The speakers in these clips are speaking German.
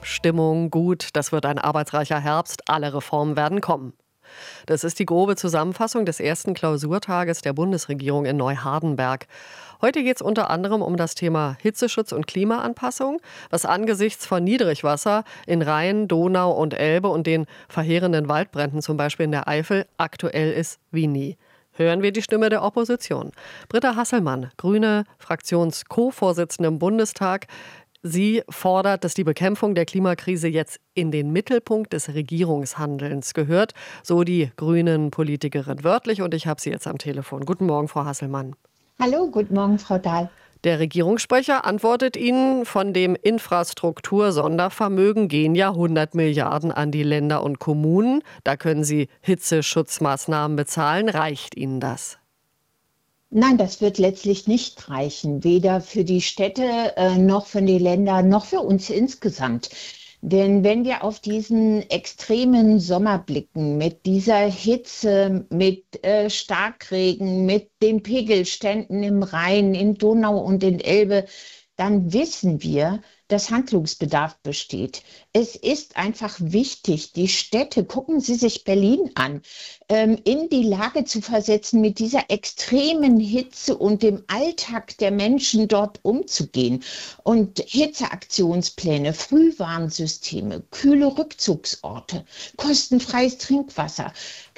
Stimmung gut, das wird ein arbeitsreicher Herbst, alle Reformen werden kommen. Das ist die grobe Zusammenfassung des ersten Klausurtages der Bundesregierung in Neuhardenberg. Heute geht es unter anderem um das Thema Hitzeschutz und Klimaanpassung, was angesichts von Niedrigwasser in Rhein, Donau und Elbe und den verheerenden Waldbränden zum Beispiel in der Eifel aktuell ist wie nie. Hören wir die Stimme der Opposition. Britta Hasselmann, Grüne Fraktions-Co-Vorsitzende im Bundestag. Sie fordert, dass die Bekämpfung der Klimakrise jetzt in den Mittelpunkt des Regierungshandelns gehört, so die Grünen-Politikerin wörtlich. Und ich habe sie jetzt am Telefon. Guten Morgen, Frau Hasselmann. Hallo, guten Morgen, Frau Dahl. Der Regierungssprecher antwortet Ihnen, von dem Infrastruktur-Sondervermögen gehen ja 100 Milliarden an die Länder und Kommunen. Da können Sie Hitzeschutzmaßnahmen bezahlen. Reicht Ihnen das? Nein, das wird letztlich nicht reichen, weder für die Städte noch für die Länder noch für uns insgesamt. Denn wenn wir auf diesen extremen Sommer blicken, mit dieser Hitze, mit Starkregen, mit den Pegelständen im Rhein, in Donau und in Elbe, dann wissen wir, dass Handlungsbedarf besteht. Es ist einfach wichtig, die Städte, gucken Sie sich Berlin an, in die Lage zu versetzen, mit dieser extremen Hitze und dem Alltag der Menschen dort umzugehen. Und Hitzeaktionspläne, Frühwarnsysteme, kühle Rückzugsorte, kostenfreies Trinkwasser,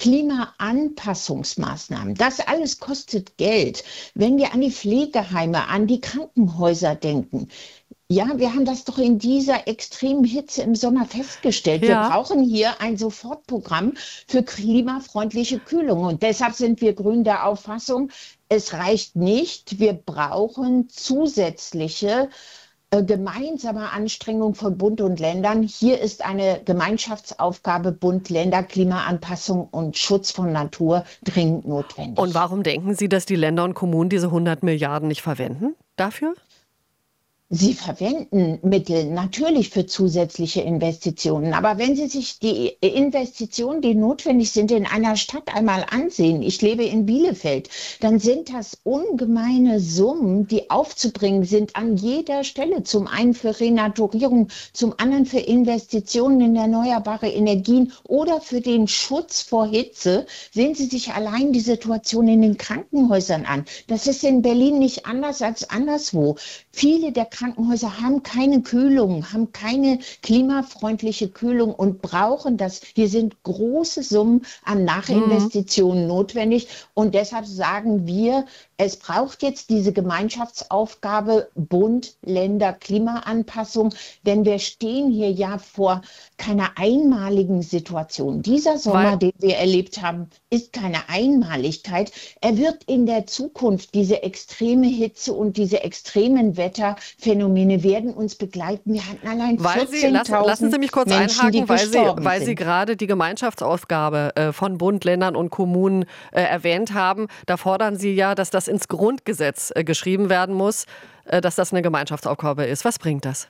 Klimaanpassungsmaßnahmen, das alles kostet Geld. Wenn wir an die Pflegeheime, an die Krankenhäuser denken, ja, wir haben das doch in dieser extremen Hitze im Sommer festgestellt. Ja. Wir brauchen hier ein Sofortprogramm für klimafreundliche Kühlung. Und deshalb sind wir Grünen der Auffassung, es reicht nicht. Wir brauchen zusätzliche gemeinsame Anstrengungen von Bund und Ländern. Hier ist eine Gemeinschaftsaufgabe Bund, Länder, Klimaanpassung und Schutz von Natur dringend notwendig. Und warum denken Sie, dass die Länder und Kommunen diese 100 Milliarden nicht verwenden dafür? Sie verwenden Mittel natürlich für zusätzliche Investitionen, aber wenn Sie sich die Investitionen, die notwendig sind, in einer Stadt einmal ansehen, ich lebe in Bielefeld, dann sind das ungemeine Summen, die aufzubringen sind an jeder Stelle. Zum einen für Renaturierung, zum anderen für Investitionen in erneuerbare Energien oder für den Schutz vor Hitze. Sehen Sie sich allein die Situation in den Krankenhäusern an. Das ist in Berlin nicht anders als anderswo. Viele der Krankenhäuser haben keine Kühlung, haben keine klimafreundliche Kühlung und brauchen das. Hier sind große Summen an Nachinvestitionen notwendig. Und deshalb sagen wir, es braucht jetzt diese Gemeinschaftsaufgabe Bund, Länder, Klimaanpassung. Denn wir stehen hier ja vor keiner einmaligen Situation. Dieser Sommer, den wir erlebt haben, ist keine Einmaligkeit. Er wird in der Zukunft, diese extreme Hitze und diese extremen Wetterphänomene werden uns begleiten. Wir hatten allein 14.000 lassen Sie mich kurz Menschen, einhaken, die weil Sie gerade die Gemeinschaftsaufgabe von Bund, Ländern und Kommunen erwähnt haben. Da fordern Sie ja, dass das ins Grundgesetz geschrieben werden muss, dass das eine Gemeinschaftsaufgabe ist. Was bringt das?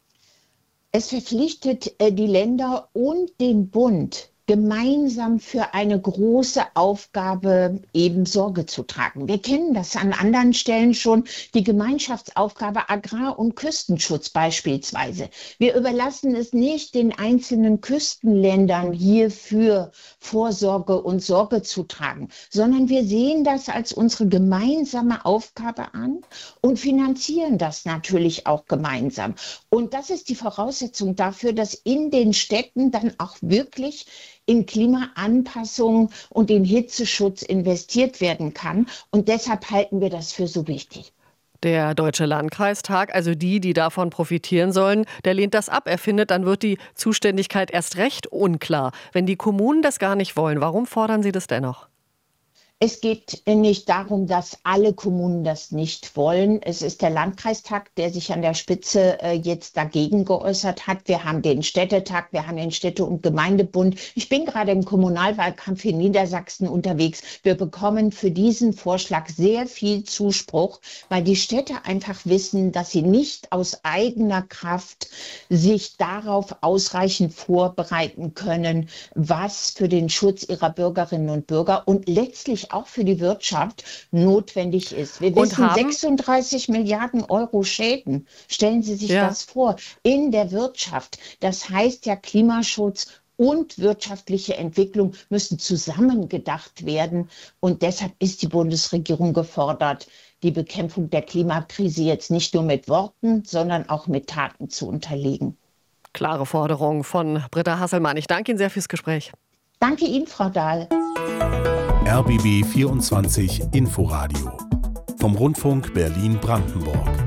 Es verpflichtet die Länder und den Bund, gemeinsam für eine große Aufgabe eben Sorge zu tragen. Wir kennen das an anderen Stellen schon, die Gemeinschaftsaufgabe Agrar- und Küstenschutz beispielsweise. Wir überlassen es nicht den einzelnen Küstenländern hierfür Vorsorge und Sorge zu tragen, sondern wir sehen das als unsere gemeinsame Aufgabe an und finanzieren das natürlich auch gemeinsam. Und das ist die Voraussetzung dafür, dass in den Städten dann auch wirklich in Klimaanpassung und in Hitzeschutz investiert werden kann. Und deshalb halten wir das für so wichtig. Der Deutsche Landkreistag, also die davon profitieren sollen, der lehnt das ab. Er findet, dann wird die Zuständigkeit erst recht unklar. Wenn die Kommunen das gar nicht wollen, warum fordern Sie das dennoch? Es geht nicht darum, dass alle Kommunen das nicht wollen. Es ist der Landkreistag, der sich an der Spitze jetzt dagegen geäußert hat. Wir haben den Städtetag, wir haben den Städte- und Gemeindebund. Ich bin gerade im Kommunalwahlkampf in Niedersachsen unterwegs. Wir bekommen für diesen Vorschlag sehr viel Zuspruch, weil die Städte einfach wissen, dass sie nicht aus eigener Kraft sich darauf ausreichend vorbereiten können, was für den Schutz ihrer Bürgerinnen und Bürger und letztlich natürlich auch für die Wirtschaft notwendig ist. Wir wissen, 36 Milliarden Euro Schäden. Stellen Sie sich das vor, in der Wirtschaft. Das heißt ja, Klimaschutz und wirtschaftliche Entwicklung müssen zusammen gedacht werden. Und deshalb ist die Bundesregierung gefordert, die Bekämpfung der Klimakrise jetzt nicht nur mit Worten, sondern auch mit Taten zu unterlegen. Klare Forderung von Britta Hasselmann. Ich danke Ihnen sehr fürs Gespräch. Danke Ihnen, Frau Dahl. RBB 24 Inforadio vom Rundfunk Berlin-Brandenburg.